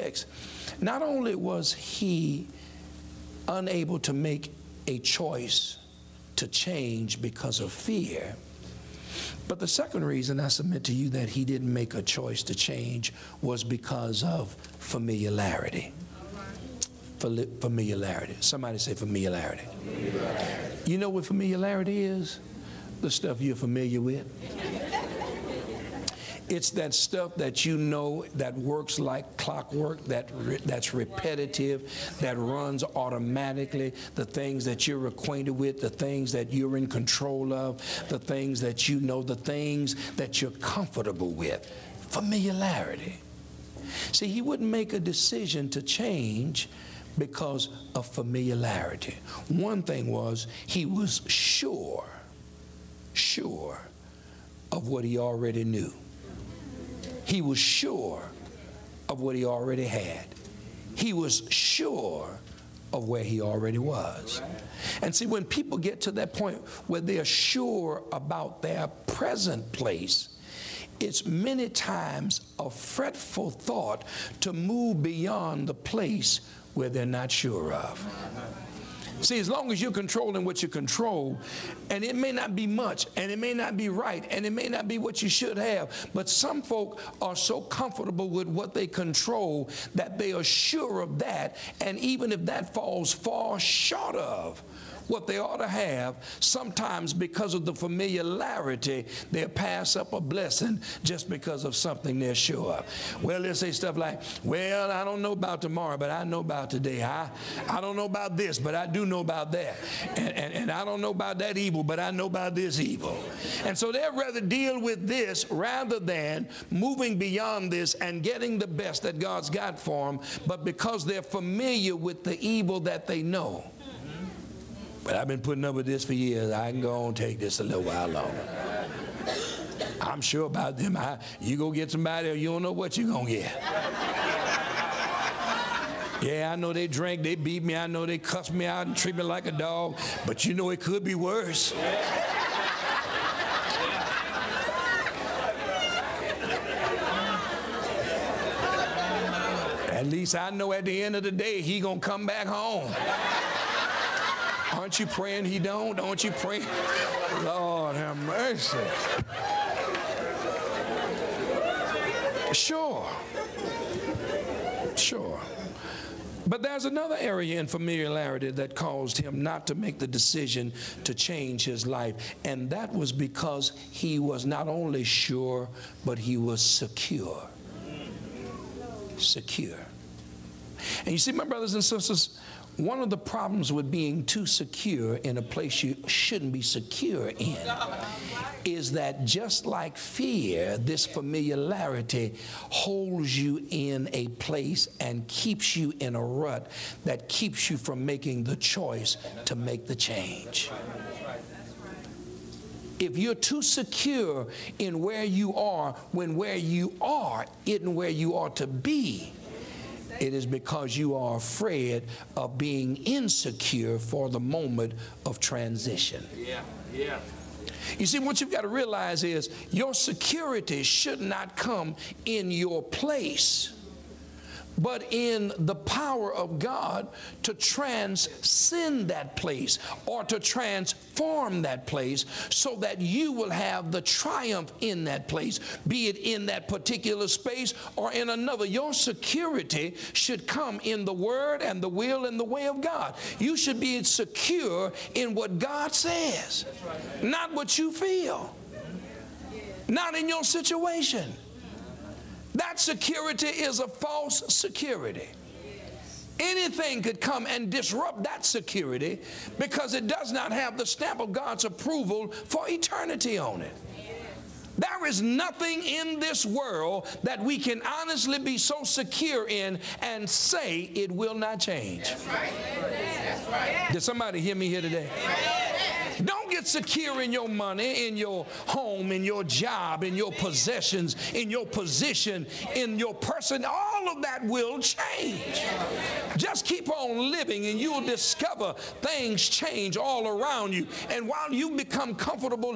text, not only was he unable to make a choice to change because of fear, but the second reason I submit to you that he didn't make a choice to change was because of familiarity. Familiarity. Somebody say familiarity. You know what familiarity is? The stuff you're familiar with. It's that stuff that you know that works like clockwork, that's repetitive, that runs automatically, the things that you're acquainted with, the things that you're in control of, the things that you know, the things that you're comfortable with. Familiarity. See, he wouldn't make a decision to change because of familiarity. One thing was he was sure of what he already knew. He was sure of what he already had. He was sure of where he already was. And see, when people get to that point where they're sure about their present place, it's many times a fretful thought to move beyond the place where they're not sure of. See, as long as you're controlling what you control, and it may not be much, and it may not be right, and it may not be what you should have, but some folk are so comfortable with what they control that they are sure of that, and even if that falls far short of what they ought to have, sometimes because of the familiarity, they'll pass up a blessing just because of something they're sure of. Well, they'll say stuff like, well, I don't know about tomorrow, but I know about today. I don't know about this, but I do know about that. And I don't know about that evil, but I know about this evil. And so they'd rather deal with this rather than moving beyond this and getting the best that God's got for them, but because they're familiar with the evil that they know. But I've been putting up with this for years. I can go on and take this a little while longer. I'm sure about them. You go get somebody or you don't know what you're going to get. Yeah, I know they drank, they beat me, I know they cussed me out and treat me like a dog, but you know it could be worse. At least I know at the end of the day, he going to come back home. Aren't you praying he don't? Aren't you praying? Lord have mercy. Sure. But there's another area in familiarity that caused him not to make the decision to change his life. And that was because he was not only sure, but he was secure. Secure. And you see, my brothers and sisters, one of the problems with being too secure in a place you shouldn't be secure in is that just like fear, this familiarity holds you in a place and keeps you in a rut that keeps you from making the choice to make the change. If you're too secure in where you are when where you are isn't where you ought to be, it is because you are afraid of being insecure for the moment of transition. Yeah. You see, what you've got to realize is your security should not come in your place, but in the power of God to transcend that place or to transform that place so that you will have the triumph in that place, be it in that particular space or in another. Your security should come in the word and the will and the way of God. You should be secure in what God says, not what you feel, not in your situation. That security is a false security. Anything could come and disrupt that security because it does not have the stamp of God's approval for eternity on it. There is nothing in this world that we can honestly be so secure in and say it will not change. That's right. That's right. Did somebody hear me here today? Don't get secure in your money, in your home, in your job, in your possessions, in your position, in your person. All of that will change. Just keep on living and you'll discover things change all around you. And while you become comfortable,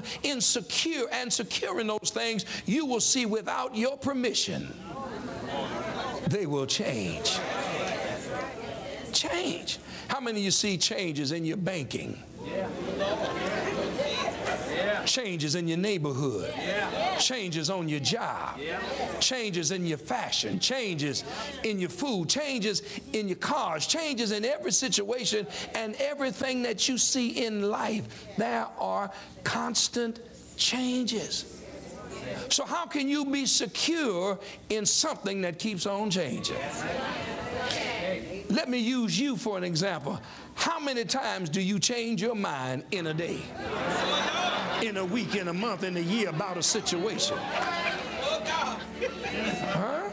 secure in those things, you will see without your permission they will change. Change. How many of you see changes in your banking? Changes in your neighborhood, changes on your job, changes in your fashion, changes in your food, changes in your cars, changes in every situation and everything that you see in life. There are constant changes. So how can you be secure in something that keeps on changing? Let me use you for an example. How many times do you change your mind in a day, in a week, in a month, in a year about a situation? Huh?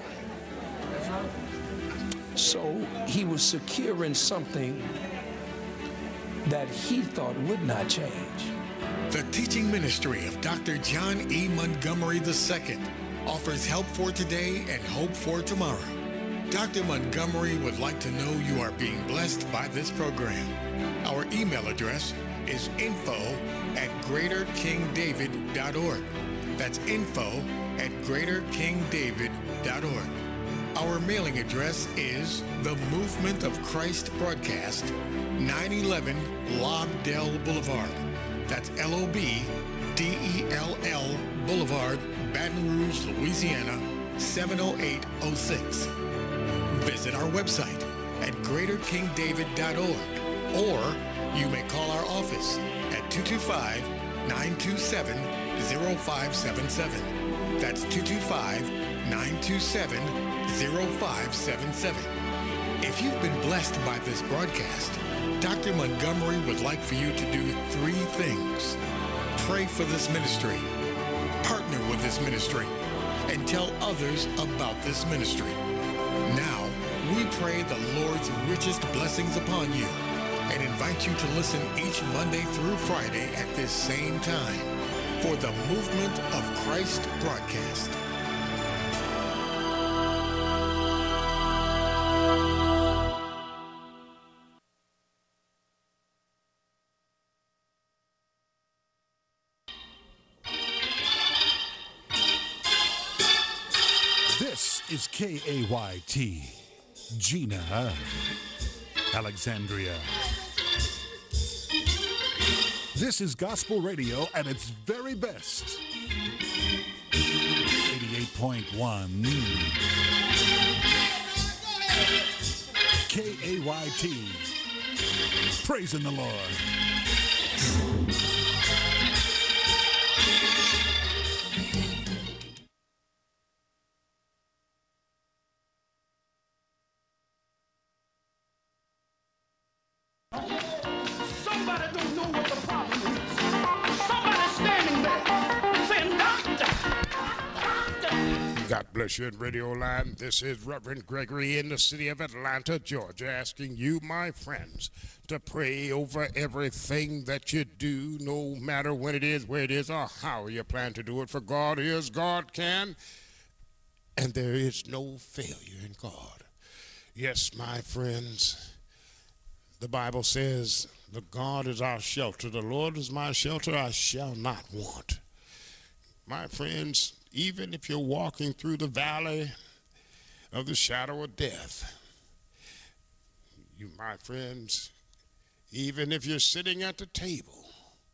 So he was secure in something that he thought would not change. The teaching ministry of Dr. John E. Montgomery II offers help for today and hope for tomorrow. Dr. Montgomery would like to know you are being blessed by this program. Our email address is info@greaterkingdavid.org. That's info@greaterkingdavid.org. Our mailing address is The Movement of Christ Broadcast, 911 Lobdell Boulevard. That's Lobdell Boulevard, Baton Rouge, Louisiana, 70806. Visit our website at greaterkingdavid.org, or you may call our office at 225-927-0577. That's 225-927-0577. If you've been blessed by this broadcast, Dr. Montgomery would like for you to do 3 things. Pray for this ministry, partner with this ministry, and tell others about this ministry. Now, we pray the Lord's richest blessings upon you and invite you to listen each Monday through Friday at this same time for the Movement of Christ broadcast. This is KAYT, Gina, Alexandria. This is gospel radio at its very best. 88.1 KAYT. Praising the Lord. God bless you in Radio Land. This is Reverend Gregory in the city of Atlanta, Georgia, asking you, my friends, to pray over everything that you do, no matter when it is, where it is, or how you plan to do it. For God is, God can, and there is no failure in God. Yes, my friends, the Bible says, the God is our shelter. The Lord is my shelter, I shall not want. My friends, even if you're walking through the valley of the shadow of death, you, my friends, even if you're sitting at the table,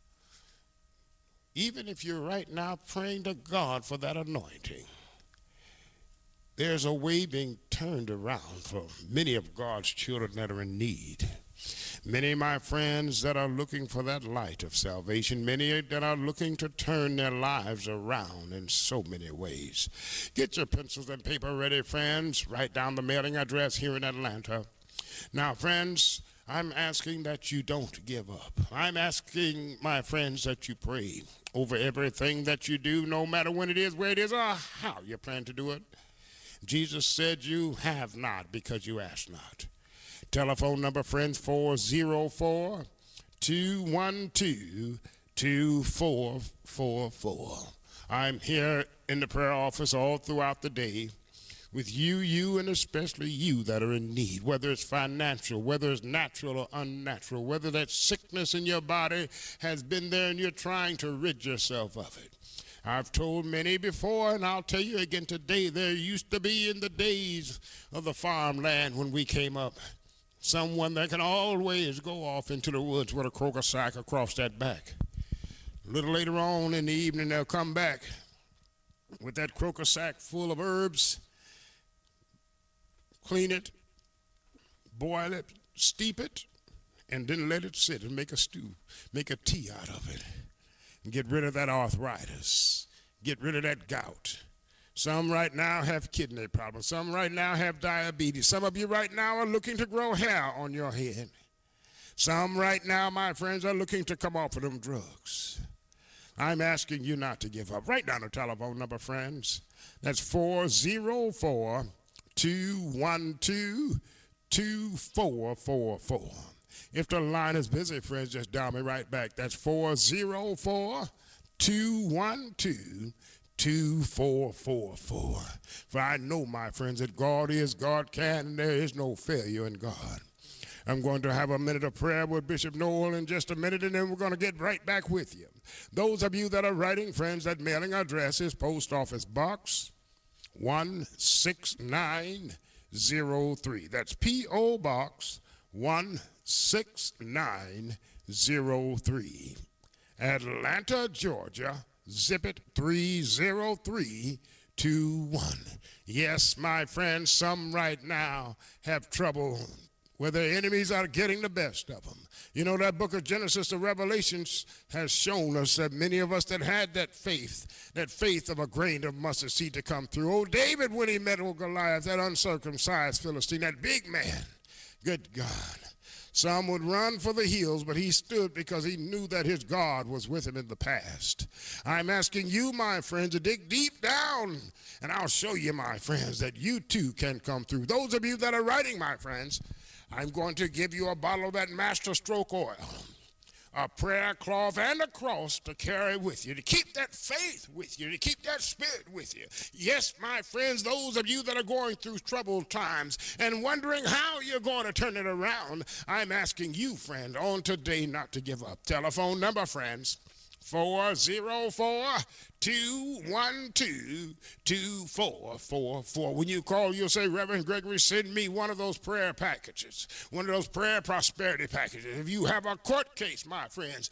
even if you're right now praying to God for that anointing, there's a way being turned around for many of God's children that are in need. Many, my friends, that are looking for that light of salvation. Many that are looking to turn their lives around in so many ways. Get your pencils and paper ready, friends. Write down the mailing address here in Atlanta. Now, friends, I'm asking that you don't give up. I'm asking, my friends, that you pray over everything that you do, no matter when it is, where it is, or how you plan to do it. Jesus said you have not because you ask not. Telephone number, friends, 404-212-2444. I'm here in the prayer office all throughout the day with you, and especially you that are in need, whether it's financial, whether it's natural or unnatural, whether that sickness in your body has been there and you're trying to rid yourself of it. I've told many before, and I'll tell you again today, there used to be in the days of the farmland when we came up, someone that can always go off into the woods with a croaker sack across that back. A little later on in the evening, they'll come back with that croaker sack full of herbs, clean it, boil it, steep it, and then let it sit and make a stew, make a tea out of it, and get rid of that arthritis, get rid of that gout. Some right now have kidney problems. Some right now have diabetes. Some of you right now are looking to grow hair on your head. Some right now, my friends, are looking to come off of them drugs. I'm asking you not to give up. Write down the telephone number, friends. That's 404-212-2444. If the line is busy, friends, just dial me right back. That's 404-212-2444. For I know, my friends, that God is, God can, and there is no failure in God. I'm going to have a minute of prayer with Bishop Noel in just a minute, and then we're going to get right back with you. Those of you that are writing, friends, that mailing address is Post Office Box 16903. That's P.O. Box 16903. Atlanta, Georgia, zip it 30321. Yes, my friends, some right now have trouble where their enemies are getting the best of them. You know, that book of Genesis to Revelations has shown us that many of us that had that faith of a grain of mustard seed to come through. Oh, David, when he met old Goliath, that uncircumcised Philistine, that big man, good God. Some would run for the hills, but he stood because he knew that his God was with him in the past. I'm asking you, my friends, to dig deep down, and I'll show you, my friends, that you too can come through. Those of you that are writing, my friends, I'm going to give you a bottle of that Master Stroke oil, a prayer cloth, and a cross to carry with you, to keep that faith with you, to keep that spirit with you. Yes, my friends, those of you that are going through troubled times and wondering how you're going to turn it around, I'm asking you, friend, on today not to give up. Telephone number, friends, 404-212-2444. When you call, you'll say, Reverend Gregory, send me one of those prayer packages, one of those prayer prosperity packages. If you have a court case, my friends,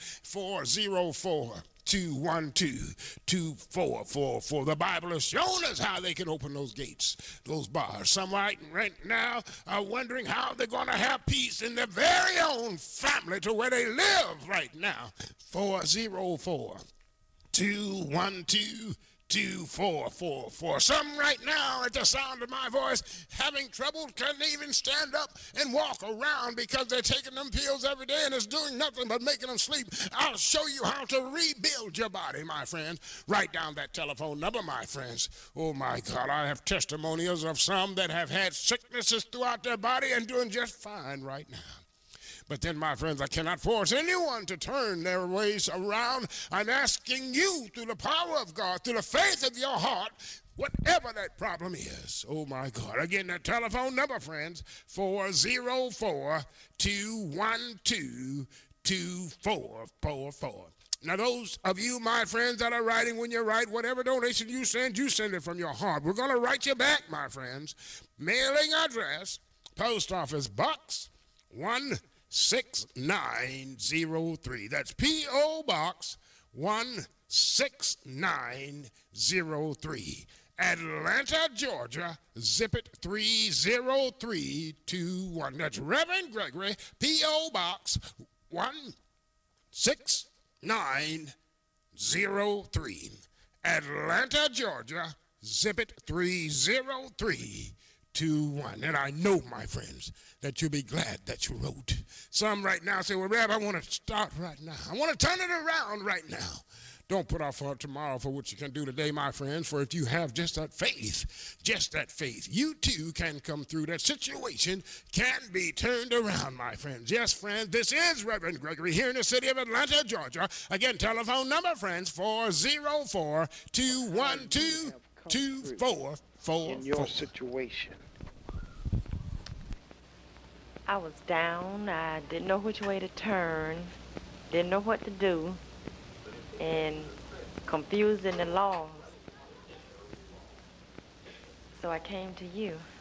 404-212-2444. The Bible has shown us how they can open those gates, those bars. Some right now are wondering how they're going to have peace in their very own family to where they live right now. 404-212-2444. Some right now, at the sound of my voice, having trouble, can't even stand up and walk around because they're taking them pills every day and it's doing nothing but making them sleep. I'll show you how to rebuild your body, my friends. Write down that telephone number, my friends. Oh, my God, I have testimonials of some that have had sicknesses throughout their body and doing just fine right now. But then, my friends, I cannot force anyone to turn their ways around. I'm asking you, through the power of God, through the faith of your heart, whatever that problem is. Oh, my God. Again, that telephone number, friends, 404-212-2444. Now, those of you, my friends, that are writing, when you write, whatever donation you send it from your heart. We're going to write you back, my friends. Mailing address, Post Office Box 16903. That's P.O. Box 16903. Atlanta, Georgia, zip it 30321. That's Reverend Gregory, P.O. Box 16903. Atlanta, Georgia, zip it 30321. And I know, my friends, that you'll be glad that you wrote. Some right now say, well, Reb, I want to start right now. I want to turn it around right now. Don't put off for tomorrow for what you can do today, my friends, for if you have just that faith, you too can come through. That situation can be turned around, my friends. Yes, friends, this is Reverend Gregory here in the city of Atlanta, Georgia. Again, telephone number, friends, 404-212-2444. In your situation. I was down. I didn't know which way to turn, didn't know what to do. And confused and lost. So I came to you.